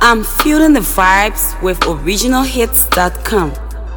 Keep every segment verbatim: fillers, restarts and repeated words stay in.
I'm feeling the vibes with original hits dot com.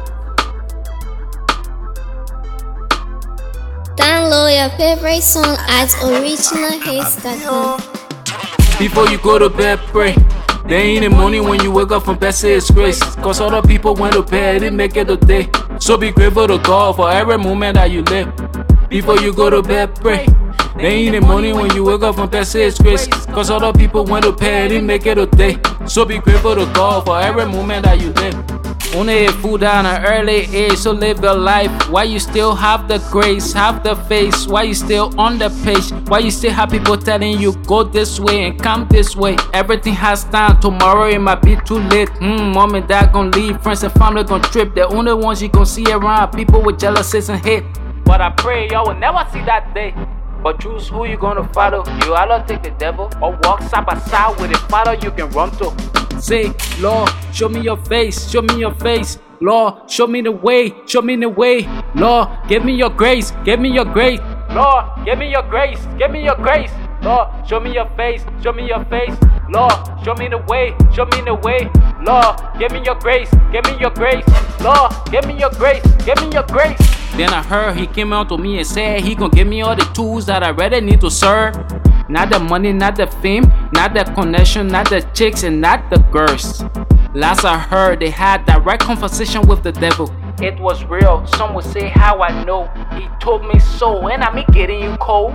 Download your favorite song at original hits dot com. Before you go to bed, pray. There ain't the morning when you wake up from bed, say it's grace. Cause other people went to bed, it make it a day. So be grateful to God for every moment that you live. Before you go to bed, pray. There ain't the morning when you wake up from bed, say it's grace. Cause other people went to bed, it make it a day. So be grateful to God for every moment that you live. Only a fool at an early age, so live your life. Why you still have the grace, have the face? Why you still on the page? Why you still have people telling you go this way and come this way? Everything has time, tomorrow it might be too late. Hmm, mom and dad gon' leave, friends and family gon' trip. The only ones you gon' see around, people with jealousies and hate. But I pray y'all will never see that day. But choose who you gonna follow. You either take the devil or walk side by side with a father you can run to. Say, Lord, show me your face, show me your face. Lord, show me the way, show me the way. Lord, give me your grace, give me your grace. Lord, give me your grace, give me your grace. Lord, show me your face, show me your face. Lord, show me the way, show me the way. Lord, give me your grace, give me your grace. Lord, give me your grace, give me your grace. Then I heard he came out to me and said he gon' give me all the tools that I really need to serve. Not the money, not the fame, not the connection, not the chicks, and not the girls. Last I heard, they had direct conversation with the devil. It was real, some would say how I know. He told me so, and I'm getting you cold.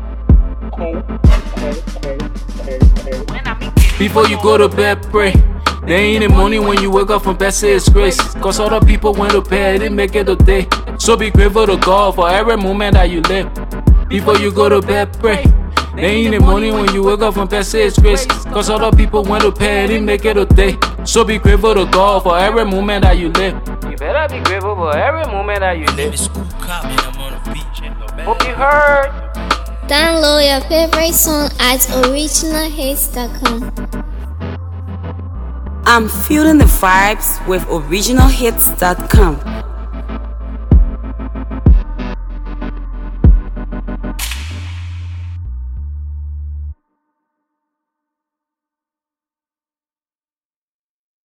Cold, cold, cold, cold, cold. When I'm getting Before you go to bed, pray. There ain't the morning when you wake up from bed, say it's grace. Cause other people went to bed, it make it a day. So be grateful to God for every moment that you live. Before you go to bed, pray. There ain't the morning when you wake up from bed, say it's grace. Cause other people went to bed, it make it a day. So be grateful to God for every moment that you live. You better be grateful for every moment that you live. Hope you heard. Download your favorite song at original hits dot com. I'm feeling the vibes with original hits dot com.